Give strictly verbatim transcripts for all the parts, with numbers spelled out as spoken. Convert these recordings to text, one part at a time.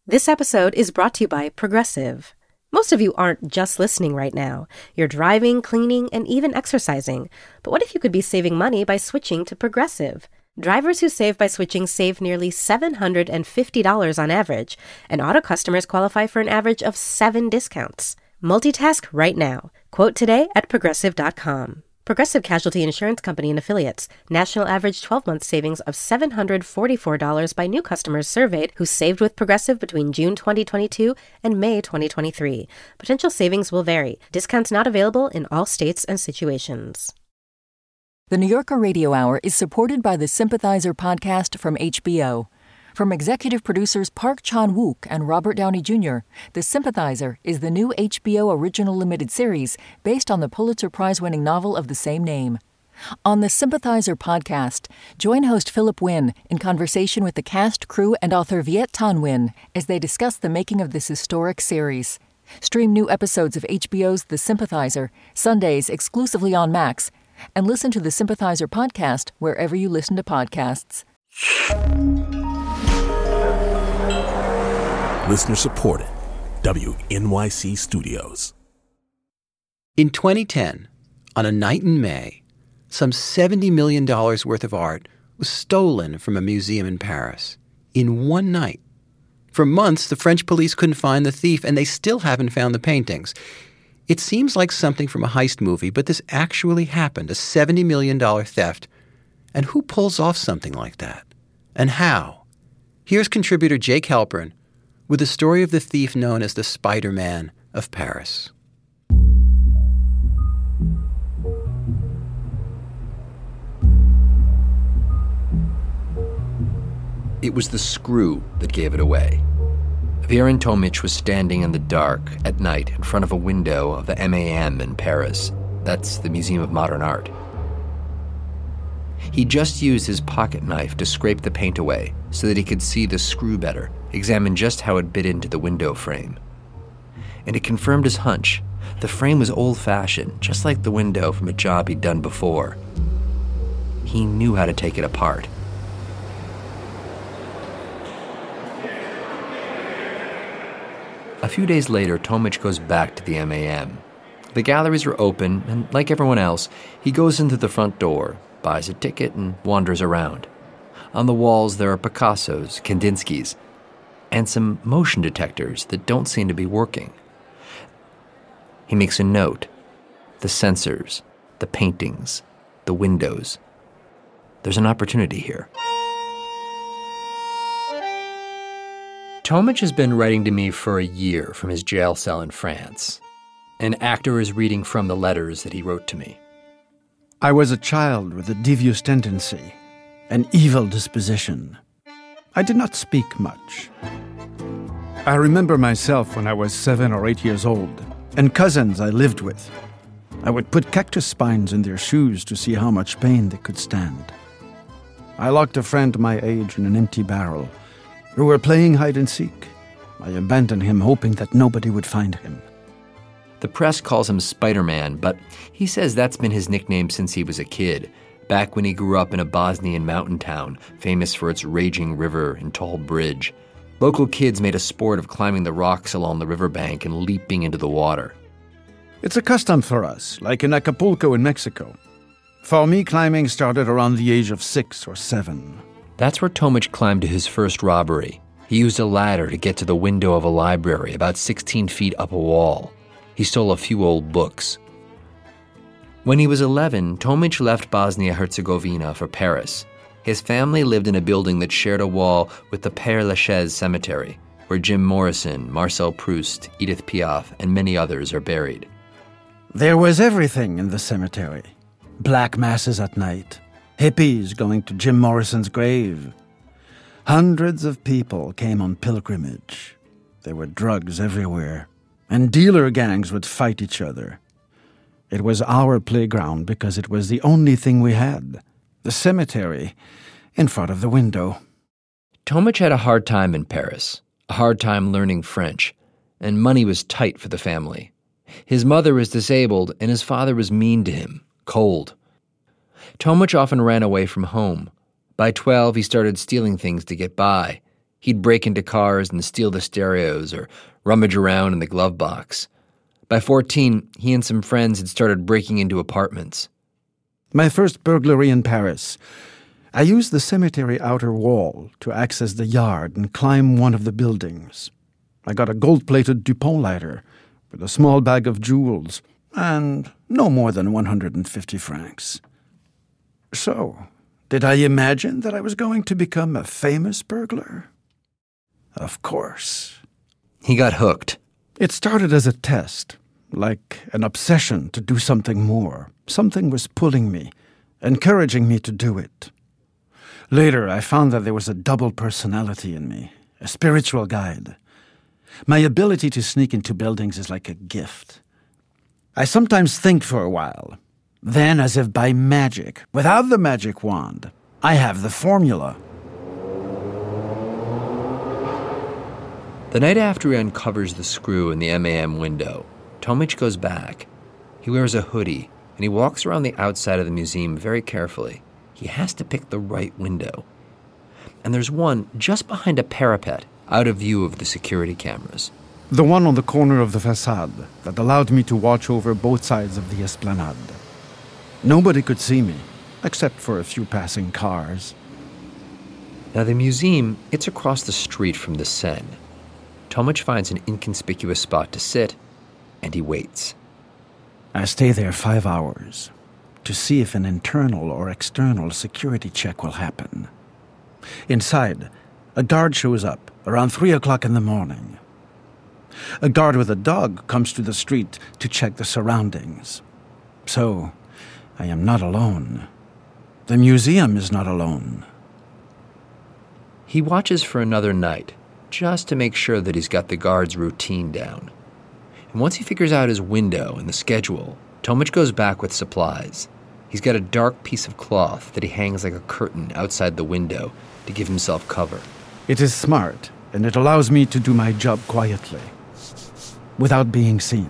This episode is brought to you by Progressive. Most of you aren't just listening right now. You're driving, cleaning, and even exercising. But what if you could be saving money by switching to Progressive? Drivers who save by switching save nearly seven hundred fifty dollars on average, and auto customers qualify for an average of seven discounts. Multitask right now. Quote today at progressive dot com. Progressive Casualty Insurance Company and Affiliates. National average twelve-month savings of seven hundred forty-four dollars by new customers surveyed who saved with Progressive between June twenty twenty-two and May twenty twenty-three. Potential savings will vary. Discounts not available in all states and situations. The New Yorker Radio Hour is supported by the Sympathizer podcast from H B O. From executive producers Park Chan-wook and Robert Downey Junior, The Sympathizer is the new H B O original limited series based on the Pulitzer Prize-winning novel of the same name. On the Sympathizer podcast, join host Philip Wynn in conversation with the cast, crew, and author Viet Thanh Nguyen as they discuss the making of this historic series. Stream new episodes of H B O's The Sympathizer, Sundays exclusively on Max, and listen to the Sympathizer podcast wherever you listen to podcasts. Listener supported. W N Y C Studios. In twenty ten, on a night in May, some seventy million dollars worth of art was stolen from a museum in Paris in one night. For months, the French police couldn't find the thief, and they still haven't found the paintings. It seems like something from a heist movie, but this actually happened, a seventy million dollars theft. And who pulls off something like that? And how? Here's contributor Jake Halpern with the story of the thief known as the Spider-Man of Paris. It was the screw that gave it away. Viren Tomic was standing in the dark at night in front of a window of the M A M in Paris. That's the Museum of Modern Art. He just used his pocket knife to scrape the paint away so that he could see the screw better, examine just how it bit into the window frame. And it confirmed his hunch. The frame was old-fashioned, just like the window from a job he'd done before. He knew how to take it apart. A few days later, Tomic goes back to the M A M. The galleries are open, and like everyone else, he goes into the front door, buys a ticket, and wanders around. On the walls, there are Picassos, Kandinskis, and some motion detectors that don't seem to be working. He makes a note. The sensors, the paintings, the windows. There's an opportunity here. Tomic has been writing to me for a year from his jail cell in France. An actor is reading from the letters that he wrote to me. I was a child with a devious tendency, an evil disposition. I did not speak much. I remember myself when I was seven or eight years old, and cousins I lived with. I would put cactus spines in their shoes to see how much pain they could stand. I locked a friend my age in an empty barrel. We were playing hide-and-seek. I abandoned him, hoping that nobody would find him. The press calls him Spider-Man, but he says that's been his nickname since he was a kid, back when he grew up in a Bosnian mountain town, famous for its raging river and tall bridge. Local kids made a sport of climbing the rocks along the riverbank and leaping into the water. It's a custom for us, like in Acapulco in Mexico. For me, climbing started around the age of six or seven. That's where Tomic climbed to his first robbery. He used a ladder to get to the window of a library about sixteen feet up a wall. He stole a few old books. When he was eleven, Tomic left Bosnia-Herzegovina for Paris. His family lived in a building that shared a wall with the Père Lachaise Cemetery, where Jim Morrison, Marcel Proust, Edith Piaf, and many others are buried. There was everything in the cemetery. Black masses at night. Hippies going to Jim Morrison's grave. Hundreds of people came on pilgrimage. There were drugs everywhere, and dealer gangs would fight each other. It was our playground because it was the only thing we had. The cemetery in front of the window. Tomic had a hard time in Paris, a hard time learning French, and money was tight for the family. His mother was disabled, and his father was mean to him, cold. Tomic often ran away from home. By twelve, he started stealing things to get by. He'd break into cars and steal the stereos or rummage around in the glove box. By fourteen, he and some friends had started breaking into apartments. My first burglary in Paris. I used the cemetery outer wall to access the yard and climb one of the buildings. I got a gold-plated Dupont lighter with a small bag of jewels and no more than one hundred fifty francs. So, did I imagine that I was going to become a famous burglar? Of course. He got hooked. It started as a test, like an obsession to do something more. Something was pulling me, encouraging me to do it. Later, I found that there was a double personality in me, a spiritual guide. My ability to sneak into buildings is like a gift. I sometimes think for a while. Then, as if by magic, without the magic wand, I have the formula. The night after he uncovers the screw in the M A M window, Tomic goes back. He wears a hoodie, and he walks around the outside of the museum very carefully. He has to pick the right window. And there's one just behind a parapet, out of view of the security cameras. The one on the corner of the facade that allowed me to watch over both sides of the esplanade. Nobody could see me, except for a few passing cars. Now the museum, it's across the street from the Seine. Tomic finds an inconspicuous spot to sit, and he waits. I stay there five hours to see if an internal or external security check will happen. Inside, a guard shows up around three o'clock in the morning. A guard with a dog comes to the street to check the surroundings. So, I am not alone. The museum is not alone. He watches for another night, just to make sure that he's got the guard's routine down. And once he figures out his window and the schedule, Tomic goes back with supplies. He's got a dark piece of cloth that he hangs like a curtain outside the window to give himself cover. It is smart, and it allows me to do my job quietly, without being seen.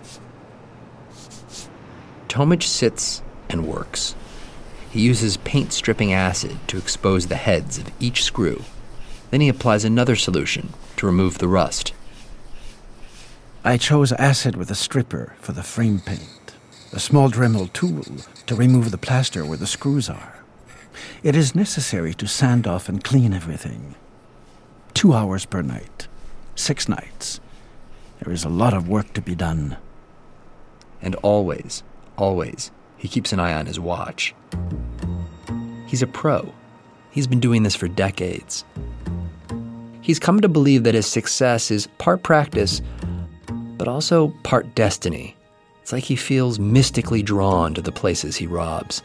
Tomic sits and works. He uses paint-stripping acid to expose the heads of each screw. Then he applies another solution to remove the rust. I chose acid with a stripper for the frame paint, a small Dremel tool to remove the plaster where the screws are. It is necessary to sand off and clean everything. Two hours per night, six nights. There is a lot of work to be done. And always, always, he keeps an eye on his watch. He's a pro. He's been doing this for decades. He's come to believe that his success is part practice, but also part destiny. It's like he feels mystically drawn to the places he robs.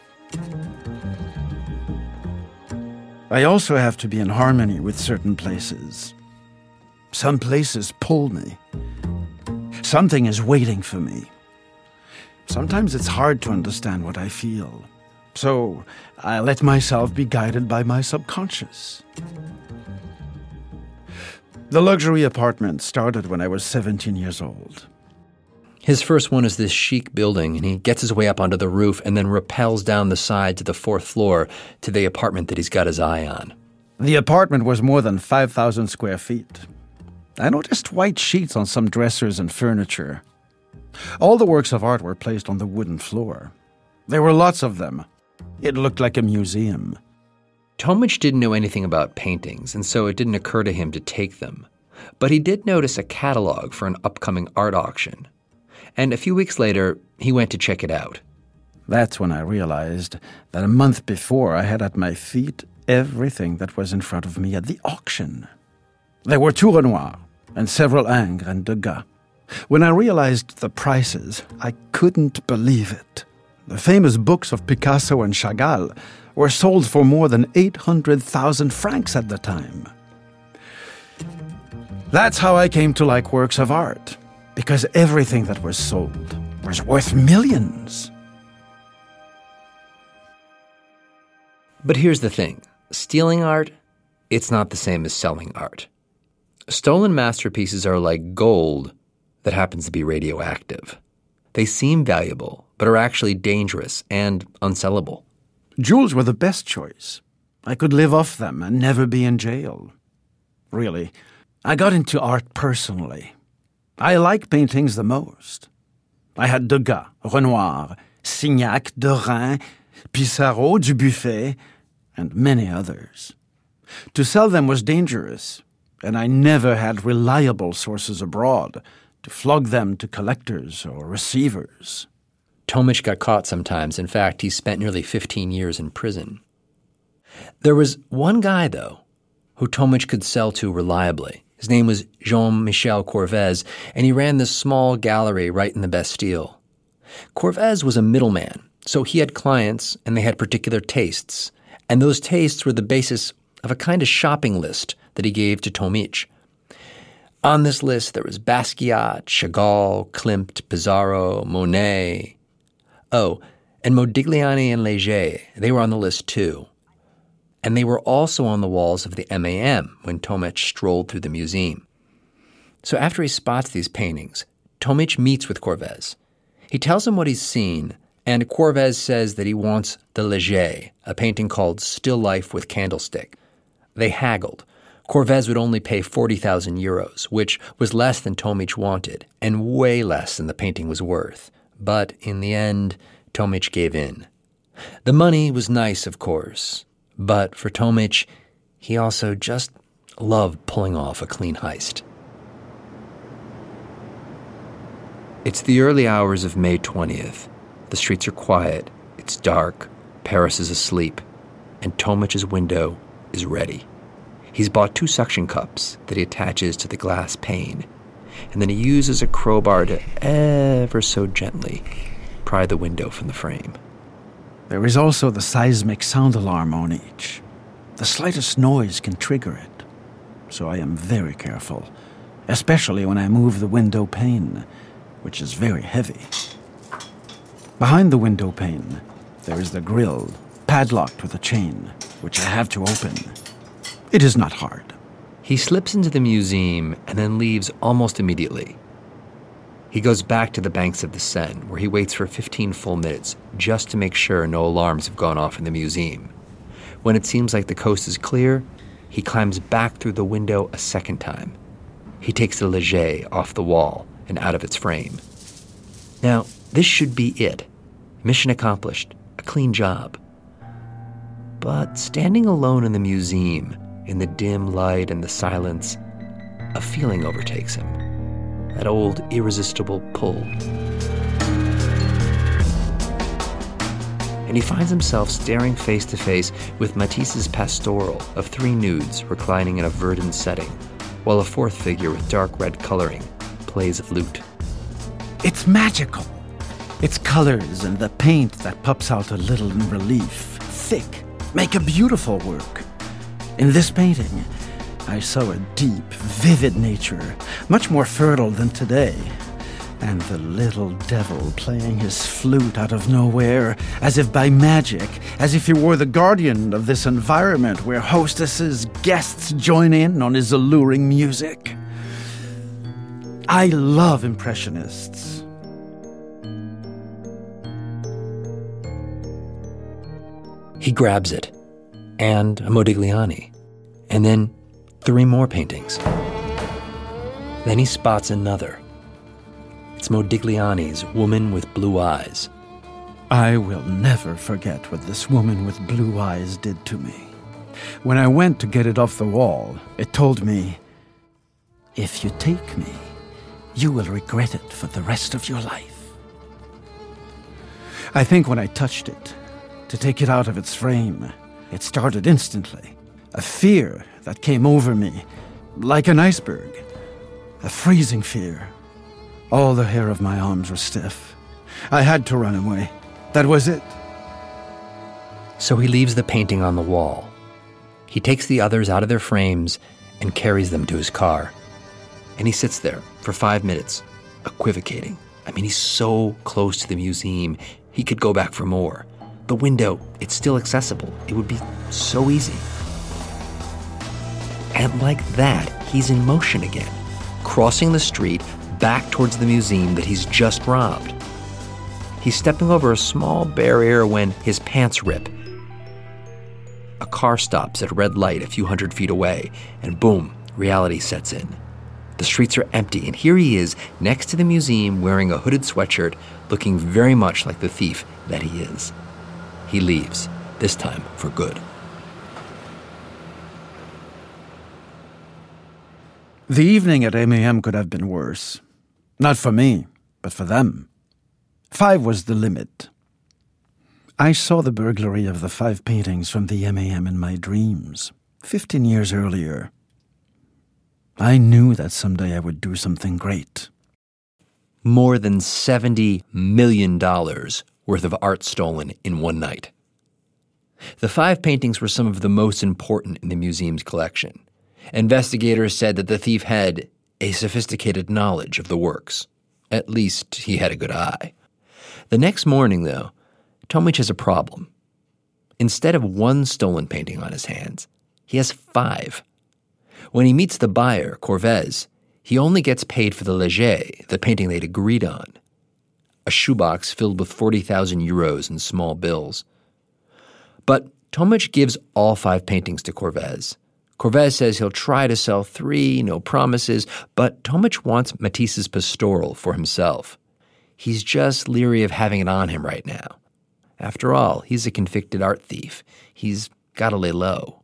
I also have to be in harmony with certain places. Some places pull me. Something is waiting for me. Sometimes it's hard to understand what I feel. So I let myself be guided by my subconscious. The luxury apartment started when I was seventeen years old. His first one is this chic building, and he gets his way up onto the roof and then rappels down the side to the fourth floor to the apartment that he's got his eye on. The apartment was more than five thousand square feet. I noticed white sheets on some dressers and furniture. All the works of art were placed on the wooden floor. There were lots of them. It looked like a museum. Tomic didn't know anything about paintings, and so it didn't occur to him to take them. But he did notice a catalog for an upcoming art auction. And a few weeks later, he went to check it out. That's when I realized that a month before I had at my feet everything that was in front of me at the auction. There were two Renoir and several Ingres and Degas. When I realized the prices, I couldn't believe it. The famous books of Picasso and Chagall were sold for more than eight hundred thousand francs at the time. That's how I came to like works of art, because everything that was sold was worth millions. But here's the thing. Stealing art, it's not the same as selling art. Stolen masterpieces are like gold that happens to be radioactive. They seem valuable, but are actually dangerous and unsellable. Jewels were the best choice. I could live off them and never be in jail. really. I got into art personally. I like paintings the most. I had Degas, Renoir, Signac, Derain, Pissarro, Dubuffet, and many others. To sell them was dangerous, and I never had reliable sources abroad to flog them to collectors or receivers. Tomic got caught sometimes. In fact, he spent nearly fifteen years in prison. There was one guy, though, who Tomic could sell to reliably. His name was Jean-Michel Corvez, and he ran this small gallery right in the Bastille. Corvez was a middleman, so he had clients and they had particular tastes, and those tastes were the basis of a kind of shopping list that he gave to Tomic. On this list, there was Basquiat, Chagall, Klimt, Pissarro, Monet. Oh, and Modigliani and Léger, they were on the list too. And they were also on the walls of the M A M when Tomic strolled through the museum. So after he spots these paintings, Tomic meets with Corvez. He tells him what he's seen, and Corvez says that he wants the Léger, a painting called Still Life with Candlestick. They haggled. Corvez would only pay forty thousand euros, which was less than Tomic wanted, and way less than the painting was worth. But in the end, Tomic gave in. The money was nice, of course, but for Tomic, he also just loved pulling off a clean heist. It's the early hours of May twentieth. The streets are quiet, it's dark, Paris is asleep, and Tomic's window is ready. He's bought two suction cups that he attaches to the glass pane, and then he uses a crowbar to ever so gently pry the window from the frame. There is also the seismic sound alarm on each. The slightest noise can trigger it, so I am very careful, especially when I move the window pane, which is very heavy. Behind the window pane, there is the grille, padlocked with a chain, which I have to open. It is not hard. He slips into the museum and then leaves almost immediately. He goes back to the banks of the Seine, where he waits for fifteen full minutes just to make sure no alarms have gone off in the museum. When it seems like the coast is clear, he climbs back through the window a second time. He takes the Léger off the wall and out of its frame. Now, this should be it. Mission accomplished. A clean job. But standing alone in the museum, in the dim light and the silence, a feeling overtakes him. That old irresistible pull. And he finds himself staring face to face with Matisse's Pastoral of three nudes reclining in a verdant setting, while a fourth figure with dark red coloring plays a lute. It's magical. Its colors and the paint that pops out a little in relief, thick, make a beautiful work. In this painting, I saw a deep, vivid nature, much more fertile than today. And the little devil playing his flute out of nowhere, as if by magic, as if he were the guardian of this environment where hostesses, guests join in on his alluring music. I love Impressionists. He grabs it, and a Modigliani, and then three more paintings. Then he spots another. It's Modigliani's Woman with Blue Eyes. I will never forget what this woman with blue eyes did to me. When I went to get it off the wall, it told me, "If you take me, you will regret it for the rest of your life." I think when I touched it, to take it out of its frame, it started instantly. A fear that came over me, like an iceberg. A freezing fear. All the hair of my arms were stiff. I had to run away. That was it. So he leaves the painting on the wall. He takes the others out of their frames and carries them to his car. And he sits there for five minutes, equivocating. I mean, he's so close to the museum, he could go back for more. The window, it's still accessible. It would be so easy. And like that, he's in motion again, crossing the street back towards the museum that he's just robbed. He's stepping over a small barrier when his pants rip. A car stops at a red light a few hundred feet away, and boom, reality sets in. The streets are empty, and here he is next to the museum wearing a hooded sweatshirt, looking very much like the thief that he is. He leaves, this time for good. The evening at M A M could have been worse. Not for me, but for them. Five was the limit. I saw the burglary of the five paintings from the M A M in my dreams, fifteen years earlier. I knew that someday I would do something great. More than seventy million dollars worth of art stolen in one night. The five paintings were some of the most important in the museum's collection. Investigators said that the thief had a sophisticated knowledge of the works. At least he had a good eye. The next morning, though, Tomic has a problem. Instead of one stolen painting on his hands, he has five. When he meets the buyer, Corvez, he only gets paid for the Léger, the painting they'd agreed on. A shoebox filled with forty thousand euros in small bills. But Tomic gives all five paintings to Corvez. Corvez says he'll try to sell three, no promises, but Tomic wants Matisse's Pastoral for himself. He's just leery of having it on him right now. After all, he's a convicted art thief. He's got to lay low.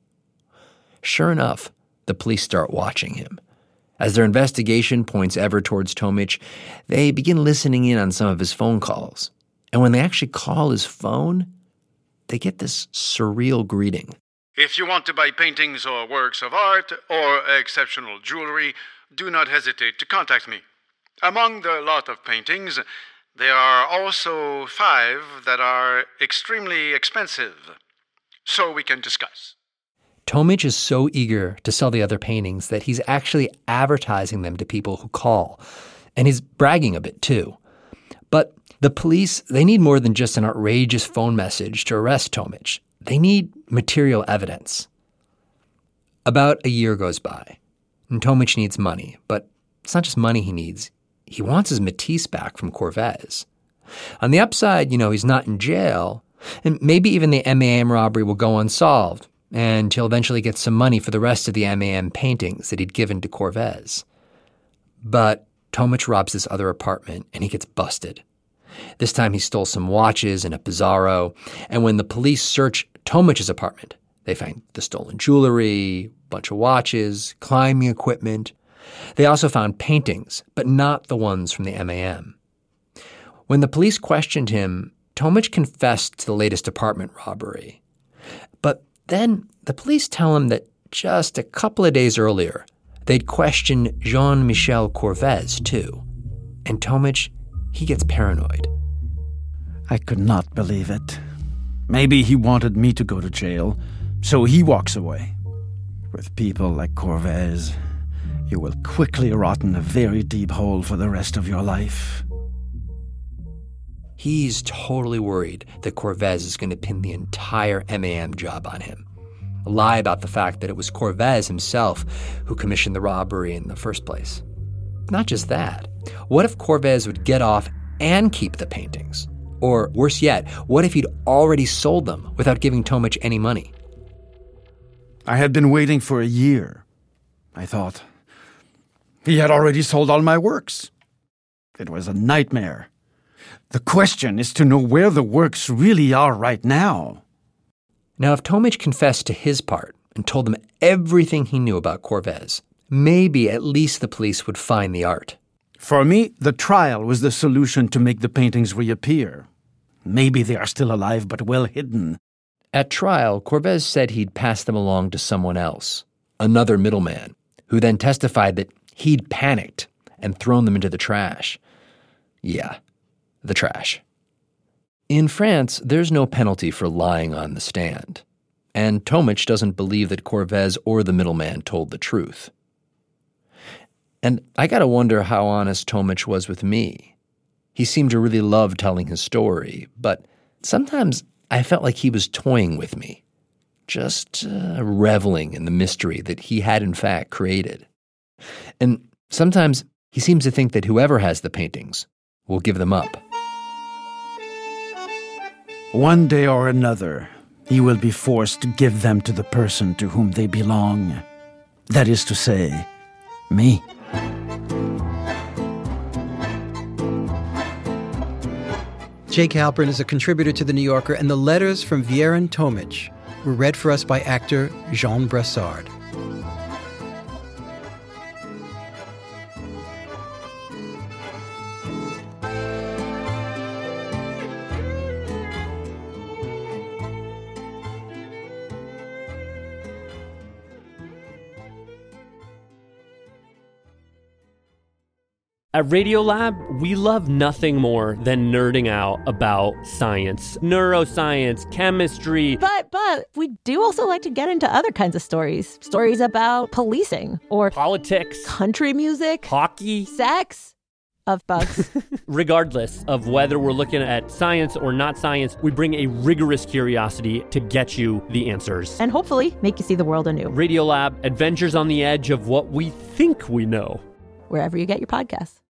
Sure enough, the police start watching him. As their investigation points ever towards Tomic, they begin listening in on some of his phone calls. And when they actually call his phone, they get this surreal greeting. If you want to buy paintings or works of art or exceptional jewelry, do not hesitate to contact me. Among the lot of paintings, there are also five that are extremely expensive, so we can discuss. Tomic is so eager to sell the other paintings that he's actually advertising them to people who call. And he's bragging a bit, too. But the police, they need more than just an outrageous phone message to arrest Tomic. They need material evidence. About a year goes by, and Tomic needs money. But it's not just money he needs. He wants his Matisse back from Corvez. On the upside, you know, he's not in jail, and maybe even the M A M robbery will go unsolved, and he'll eventually get some money for the rest of the M A M paintings that he'd given to Corvez. But Tomic robs this other apartment, and he gets busted. This time he stole some watches and a Pizarro, and when the police search Tomic's apartment, they find the stolen jewelry, a bunch of watches, climbing equipment. They also found paintings, but not the ones from the M A M. When the police questioned him, Tomic confessed to the latest apartment robbery. But then the police tell him that just a couple of days earlier, they'd questioned Jean-Michel Corvez, too. And Tomic, he gets paranoid. I could not believe it. Maybe he wanted me to go to jail, so he walks away. With people like Corvez, you will quickly rot in a very deep hole for the rest of your life. He's totally worried that Corvez is going to pin the entire M A M job on him. Lie about the fact that it was Corvez himself who commissioned the robbery in the first place. Not just that. What if Corvez would get off and keep the paintings? Or worse yet, what if he'd already sold them without giving Tomic any money? I had been waiting for a year. I thought, he had already sold all my works. It was a nightmare. The question is to know where the works really are right now. Now, if Tomic confessed to his part and told them everything he knew about Corvez, maybe at least the police would find the art. For me, the trial was the solution to make the paintings reappear. Maybe they are still alive but well hidden. At trial, Corvez said he'd passed them along to someone else, another middleman, who then testified that he'd panicked and thrown them into the trash. Yeah, the trash. In France, there's no penalty for lying on the stand, and Tomic doesn't believe that Corvez or the middleman told the truth. And I gotta wonder how honest Tomic was with me. He seemed to really love telling his story, but sometimes I felt like he was toying with me, just uh, reveling in the mystery that he had in fact created. And sometimes he seems to think that whoever has the paintings will give them up. One day or another, he will be forced to give them to the person to whom they belong. That is to say, me. Jake Halpern is a contributor to The New Yorker, and the letters from Vieren Tomic were read for us by actor Jean Brassard. At Radiolab, we love nothing more than nerding out about science, neuroscience, chemistry. But, but, we do also like to get into other kinds of stories. Stories about policing or politics, country music, hockey, sex, of bugs. Regardless of whether we're looking at science or not science, we bring a rigorous curiosity to get you the answers. And hopefully make you see the world anew. Radiolab, adventures on the edge of what we think we know. Wherever you get your podcasts.